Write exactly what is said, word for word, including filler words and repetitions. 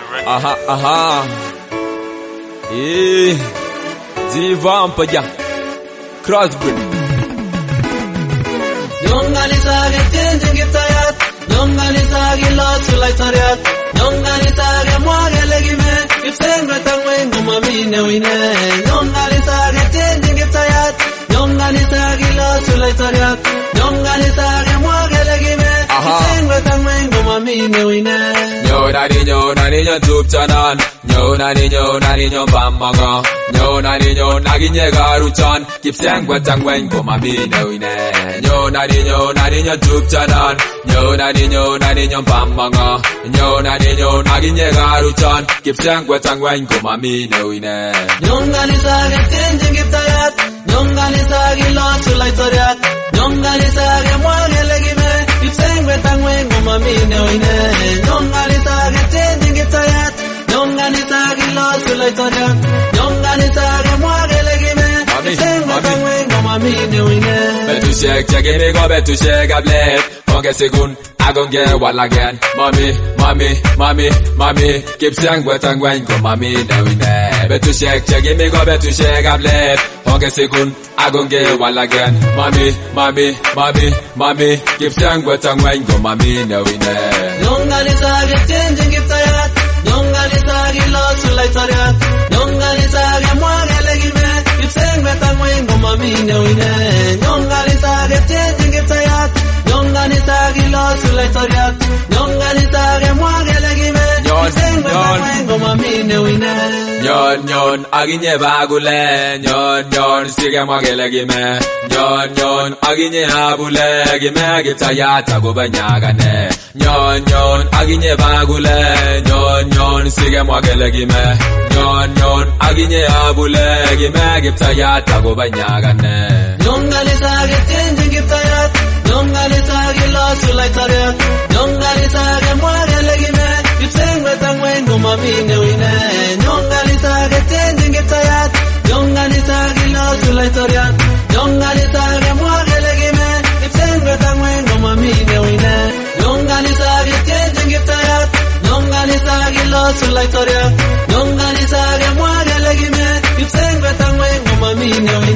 Aha, aha. Eh, Zivampaja. Crossbreed. Nyongani sage changing gitayat, nyongani sage lost like tariat, nyongani sage mwage legime, ifsengwe tangwe ngumami newine. Nyongani sage changing gitayat, nyongani sage lost like tariat, nyongani sage mwage legime, ifsengwe tangwe ngumami newine. Nyo nani nyo nani nyo tup chanan, nyo nani nyo nani nyo bamanga, nyo nani nyo nagi nyega ruchan, kipsengwe tangwe ngumami newine. Nyo nani nyo nani nyo tup chanan, nyo nani nyo nani nyo bamanga, nyo nani nyo nagi nyega ruchan, kipsengwe tangwe ngumami newine. Nyongani sage changing gitayat, nyongani sage lost like tariat, nyongani sage mwage legime, ifsengwe tangwe ngumami newine. Nyongani sage changing gitayat, nyongani sage lost like tariat, nyongani sage mwage legime, ifsengwe tangwe ngumami newine. Betu shake, check it, go betu shake, I bled. Funky segun, I gon' get what again. Mommy, mommy, mommy, mommy, keep saying what I'm going, go mommy, now we there. Betu shake, check it, go betu shake, I bled. Funky segun, I gon' get what again. Mommy, mommy, mommy, mommy, keep saying what I'm going, go mommy, now we there. Nyongani sage changing gitayat, nyongani sage lost like tariat, nyongani sage mwage legime, ifsengwe tangwe ngumami newine. Nyongani sage changing gitayat, nyongani sage lost like tariat, nyongani sage mwage legime, ifsengwe tangwe ngumami newine. Nyon nyon aginye bagule, nyon nyon sige mwage legime, nyon nyon aginye abule, gime gitayata go banyagane. Nyon nyon aginye bagule, nyon nyon sige mwage legime, nyon nyon aginye abule, gime gitayata go banyagane. Nyongani sage changing gitayat, nyongani sage lost like tariat, nyongani sage mwage legime, ifsengwe tangwe ngumami newine. Nyongani sage changing gitayat, nyongani sage lost like tariat, nyongani sage mwage legime, ifsengwe tangwe ngumami newine. Nyongani sage changing gitayat, nyongani sage lost like tariat, nyongani sage mwage legime, ifsengwe tangwe ngumami newine.